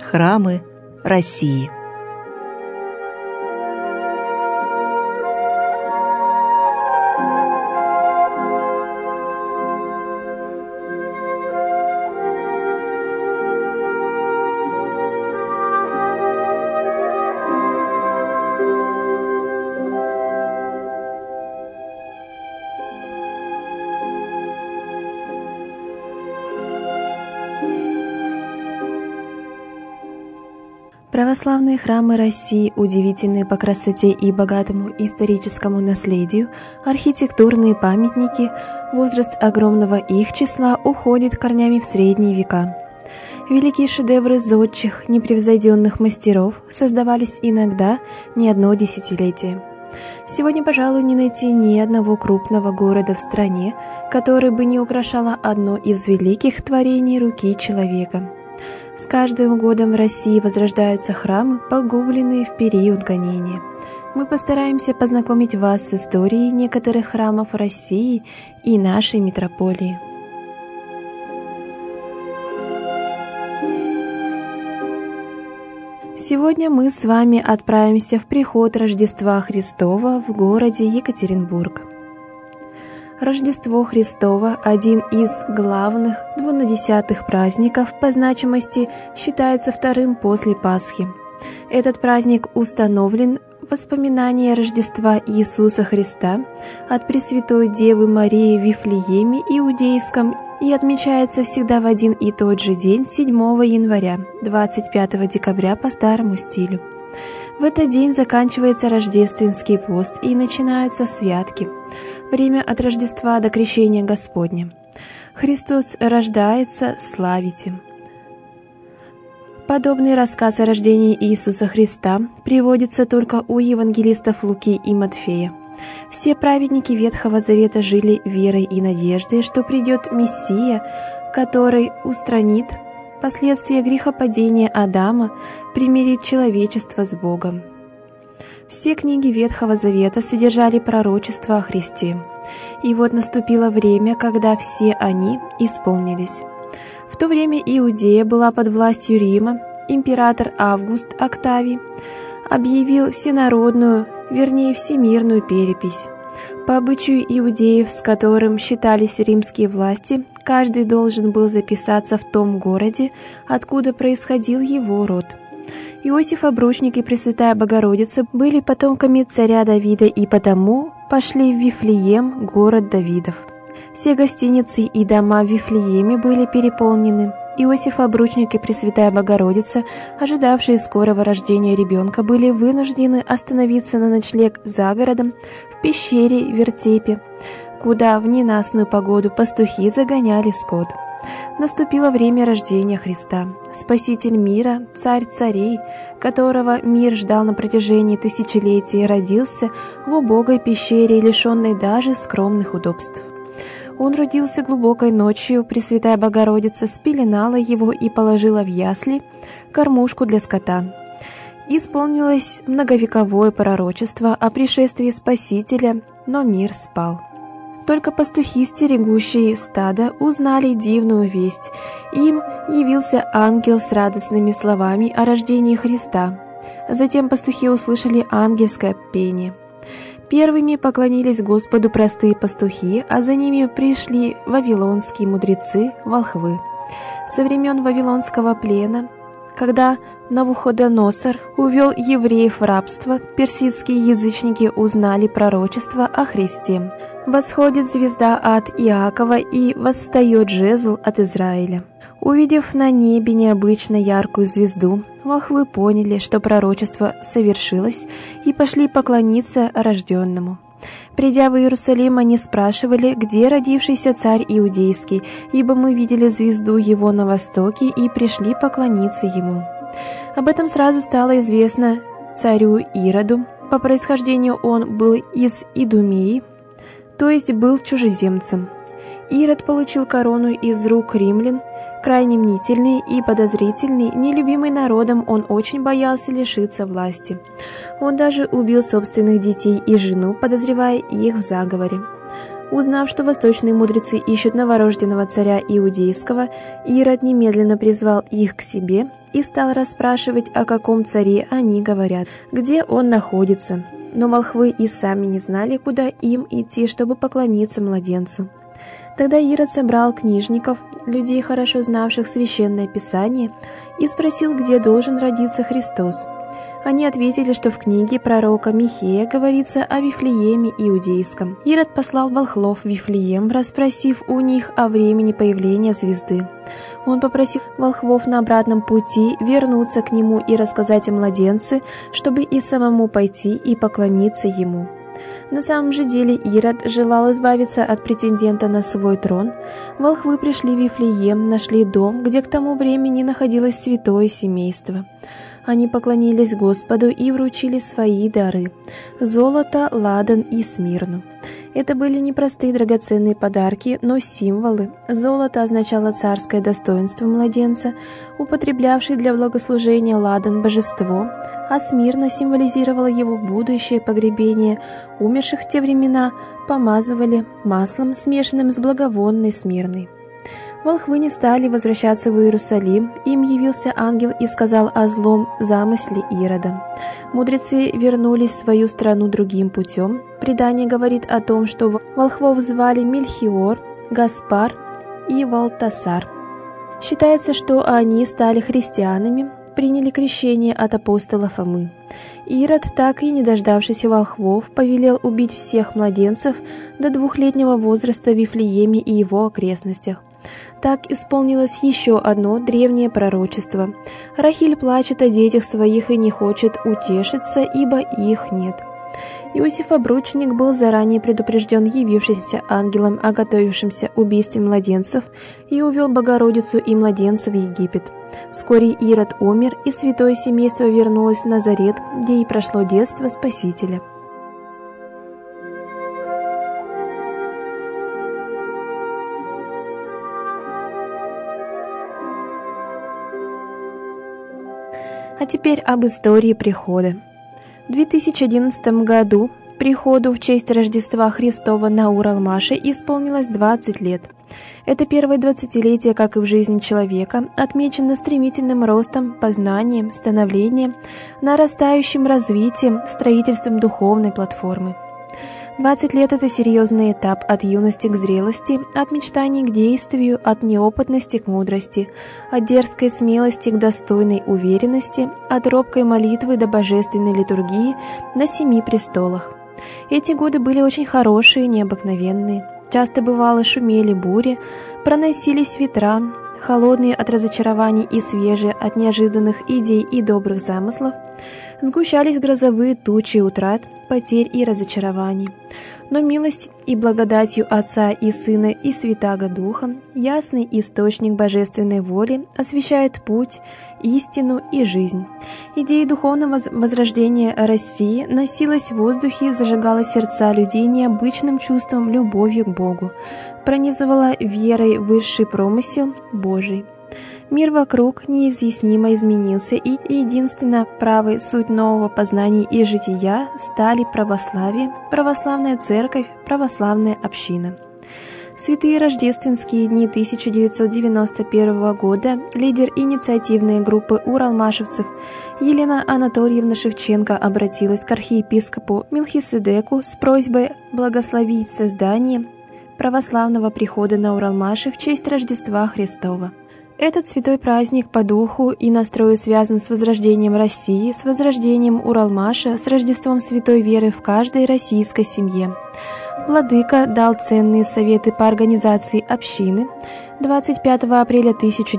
храмы России. Православные храмы России удивительны по красоте и богатому историческому наследию, архитектурные памятники, возраст огромного их числа уходит корнями в средние века. Великие шедевры зодчих, непревзойденных мастеров создавались иногда не одно десятилетие. Сегодня, пожалуй, не найти ни одного крупного города в стране, который бы не украшало одно из великих творений руки человека. С каждым годом в России возрождаются храмы, погубленные в период гонения. Мы постараемся познакомить вас с историей некоторых храмов России и нашей метрополии. Сегодня мы с вами отправимся в приход Рождества Христова в городе Екатеринбург. Рождество Христово – один из главных двунадесятых праздников по значимости, считается вторым после Пасхи. Этот праздник установлен в воспоминание Рождества Иисуса Христа от Пресвятой Девы Марии в Вифлееме Иудейском и отмечается всегда в один и тот же день, 7 января, 25 декабря по старому стилю. В этот день заканчивается рождественский пост и начинаются святки. Время от Рождества до Крещения Господня. Христос рождается, славите. Подобный рассказ о рождении Иисуса Христа приводится только у евангелистов Луки и Матфея. Все праведники Ветхого Завета жили верой и надеждой, что придет Мессия, который устранит последствия грехопадения Адама, примирит человечество с Богом. Все книги Ветхого Завета содержали пророчества о Христе. И вот наступило время, когда все они исполнились. В то время Иудея была под властью Рима. Император Август Октавий объявил всенародную, вернее всемирную перепись. По обычаю иудеев, с которым считались римские власти, каждый должен был записаться в том городе, откуда происходил его род. Иосиф Обручник и Пресвятая Богородица были потомками царя Давида и потому пошли в Вифлеем, город Давидов. Все гостиницы и дома в Вифлееме были переполнены. Иосиф Обручник и Пресвятая Богородица, ожидавшие скорого рождения ребенка, были вынуждены остановиться на ночлег за городом в пещере Вертепе, куда в ненастную погоду пастухи загоняли скот. Наступило время рождения Христа. Спаситель мира, царь царей, которого мир ждал на протяжении тысячелетий, родился в убогой пещере, лишенной даже скромных удобств. Он родился глубокой ночью, Пресвятая Богородица спеленала его и положила в ясли кормушку для скота. Исполнилось многовековое пророчество о пришествии Спасителя, но мир спал. Только пастухи, стерегущие стадо, узнали дивную весть. Им явился ангел с радостными словами о рождении Христа. Затем пастухи услышали ангельское пение. Первыми поклонились Господу простые пастухи, а за ними пришли вавилонские мудрецы, волхвы. Со времен вавилонского плена, когда Навуходоносор увел евреев в рабство, персидские язычники узнали пророчество о Христе. Восходит звезда от Иакова и восстает жезл от Израиля. Увидев на небе необычно яркую звезду, волхвы поняли, что пророчество совершилось, и пошли поклониться рожденному. Придя в Иерусалим, они спрашивали, где родившийся царь иудейский, ибо мы видели звезду его на востоке и пришли поклониться ему. Об этом сразу стало известно царю Ироду. По происхождению он был из Идумеи, то есть был чужеземцем. Ирод получил корону из рук римлян. Крайне мнительный и подозрительный, нелюбимый народом, он очень боялся лишиться власти. Он даже убил собственных детей и жену, подозревая их в заговоре. Узнав, что восточные мудрецы ищут новорожденного царя Иудейского, Ирод немедленно призвал их к себе и стал расспрашивать, о каком царе они говорят, где он находится. Но волхвы и сами не знали, куда им идти, чтобы поклониться младенцу. Тогда Ирод собрал книжников, людей, хорошо знавших Священное Писание, и спросил, где должен родиться Христос. Они ответили, что в книге пророка Михея говорится о Вифлееме Иудейском. Ирод послал волхвов в Вифлеем, расспросив у них о времени появления звезды. Он попросил волхвов на обратном пути вернуться к нему и рассказать о младенце, чтобы и самому пойти и поклониться ему. На самом же деле Ирод желал избавиться от претендента на свой трон. Волхвы пришли в Вифлеем, нашли дом, где к тому времени находилось святое семейство. Они поклонились Господу и вручили свои дары – золото, ладан и смирну. Это были не простые драгоценные подарки, но символы. Золото означало царское достоинство младенца, употреблявший для благослужения ладан божество, а смирна символизировала его будущее погребение. Умерших в те времена помазывали маслом, смешанным с благовонной смирной. Волхвы не стали возвращаться в Иерусалим, им явился ангел и сказал о злом замысле Ирода. Мудрецы вернулись в свою страну другим путем. Предание говорит о том, что волхвов звали Мельхиор, Гаспар и Валтасар. Считается, что они стали христианами, приняли крещение от апостола Фомы. Ирод, так и не дождавшись волхвов, повелел убить всех младенцев до 2-летнего возраста в Вифлееме и его окрестностях. Так исполнилось еще одно древнее пророчество. Рахиль плачет о детях своих и не хочет утешиться, ибо их нет. Иосиф Обручник был заранее предупрежден явившимся ангелом о готовившемся убийстве младенцев и увел Богородицу и младенца в Египет. Вскоре Ирод умер, и святое семейство вернулось в Назарет, где и прошло детство Спасителя. А теперь об истории прихода. В 2011 году приходу в честь Рождества Христова на Уралмаше исполнилось 20 лет. Это первое 20-летие, как и в жизни человека, отмечено стремительным ростом, познанием, становлением, нарастающим развитием, строительством духовной платформы. 20 лет – это серьезный этап от юности к зрелости, от мечтаний к действию, от неопытности к мудрости, от дерзкой смелости к достойной уверенности, от робкой молитвы до божественной литургии на 7 престолах. Эти годы были очень хорошие, необыкновенные. Часто бывало шумели бури, проносились ветра, холодные от разочарований и свежие от неожиданных идей и добрых замыслов, сгущались грозовые тучи утрат, потерь и разочарований. Но милость и благодатью Отца и Сына и Святаго Духа, ясный источник божественной воли, освещает путь, истину и жизнь. Идея духовного возрождения России носилась в воздухе, зажигала сердца людей необычным чувством, любовью к Богу, пронизывала верой высший промысел Божий. Мир вокруг неизъяснимо изменился, и единственно правой суть нового познания и жития стали православие, православная церковь, православная община. В святые рождественские дни 1991 года лидер инициативной группы уралмашевцев Елена Анатольевна Шевченко обратилась к архиепископу Мелхиседеку с просьбой благословить создание православного прихода на Уралмаше в честь Рождества Христова. Этот святой праздник по духу и настрою связан с возрождением России, с возрождением Уралмаша, с Рождеством святой веры в каждой российской семье. Владыка дал ценные советы по организации общины. 25 апреля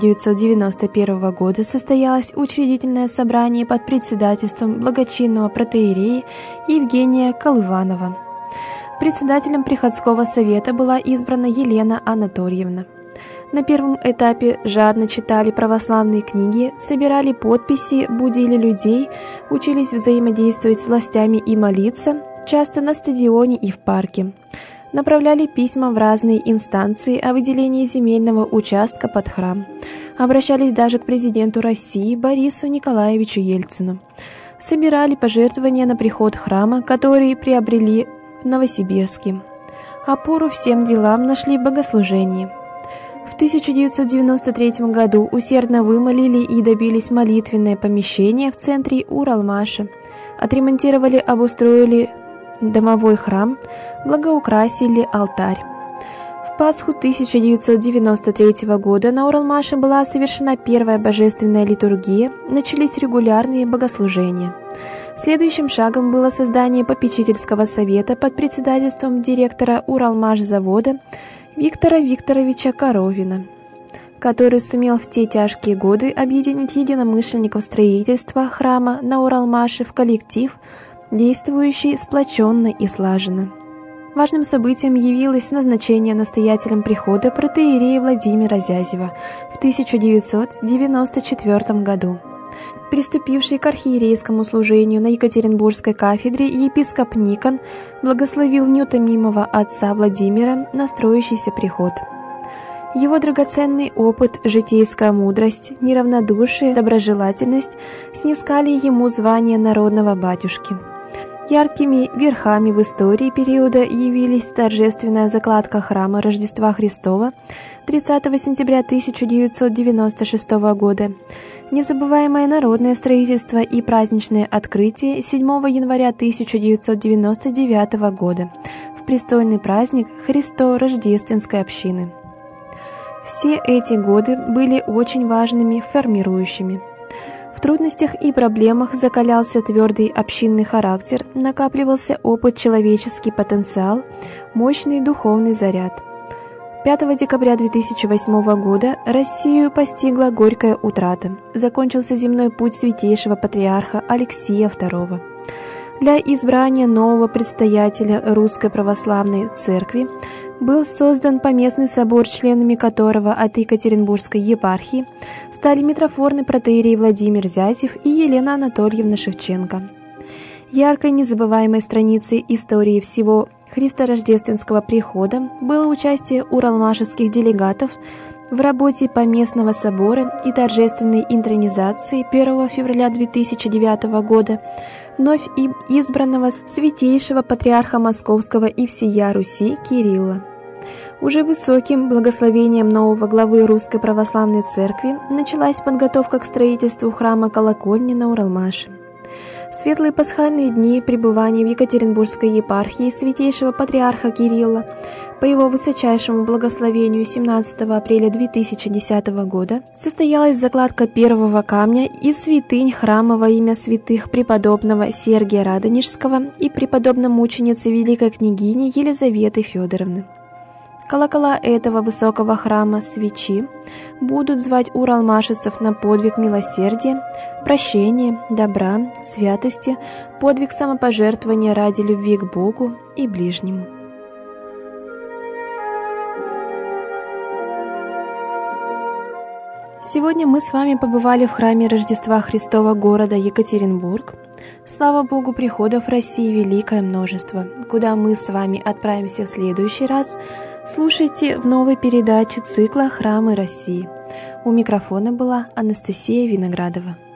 1991 года состоялось учредительное собрание под председательством благочинного протоиерея Евгения Колыванова. Председателем приходского совета была избрана Елена Анатольевна. На первом этапе жадно читали православные книги, собирали подписи, будили людей, учились взаимодействовать с властями и молиться, часто на стадионе и в парке. Направляли письма в разные инстанции о выделении земельного участка под храм. Обращались даже к президенту России Борису Николаевичу Ельцину. Собирали пожертвования на приход храма, который приобрели в Новосибирске. Опору всем делам нашли в богослужении. В 1993 году усердно вымолили и добились молитвенное помещение в центре Уралмаша, отремонтировали, обустроили домовой храм, благоукрасили алтарь. В Пасху 1993 года на Уралмаше была совершена первая божественная литургия, начались регулярные богослужения. Следующим шагом было создание попечительского совета под председательством директора Уралмашзавода Виктора Викторовича Коровина, который сумел в те тяжкие годы объединить единомышленников строительства храма на Уралмаше в коллектив, действующий сплоченно и слаженно. Важным событием явилось назначение настоятелем прихода протоиерея Владимира Зязева в 1994 году. Приступивший к архиерейскому служению на Екатеринбургской кафедре епископ Никон благословил неутомимого отца Владимира на строящийся приход. Его драгоценный опыт, житейская мудрость, неравнодушие, доброжелательность снискали ему звание народного батюшки. Яркими верхами в истории периода явились торжественная закладка храма Рождества Христова 30 сентября 1996 года, незабываемое народное строительство и праздничное открытие 7 января 1999 года в престольный праздник Христо-Рождественской общины. Все эти годы были очень важными, формирующими. В трудностях и проблемах закалялся твердый общинный характер, накапливался опыт, человеческий потенциал, мощный духовный заряд. 5 декабря 2008 года Россию постигла горькая утрата. Закончился земной путь святейшего патриарха Алексия II. Для избрания нового предстоятеля Русской Православной Церкви был создан поместный собор, членами которого от Екатеринбургской епархии стали митрофорный протоиерей Владимир Зязев и Елена Анатольевна Шевченко. Яркой незабываемой страницей истории всего христорождественского прихода было участие уралмашевских делегатов в работе поместного собора и торжественной интронизации 1 февраля 2009 года вновь избранного святейшего патриарха Московского и всея Руси Кирилла. Уже высоким благословением нового главы Русской Православной Церкви началась подготовка к строительству храма-колокольни на Уралмаше. Светлые пасхальные дни пребывания в Екатеринбургской епархии святейшего патриарха Кирилла по его высочайшему благословению 17 апреля 2010 года состоялась закладка первого камня из святынь храма во имя святых преподобного Сергия Радонежского и преподобно-мученицы великой княгини Елизаветы Федоровны. Колокола этого высокого храма свечи будут звать уралмашевцев на подвиг милосердия, прощения, добра, святости, подвиг самопожертвования ради любви к Богу и ближнему. Сегодня мы с вами побывали в храме Рождества Христова города Екатеринбург. Слава Богу, приходов в России великое множество. Куда мы с вами отправимся в следующий раз, слушайте в новой передаче цикла «Храмы России». У микрофона была Анастасия Виноградова.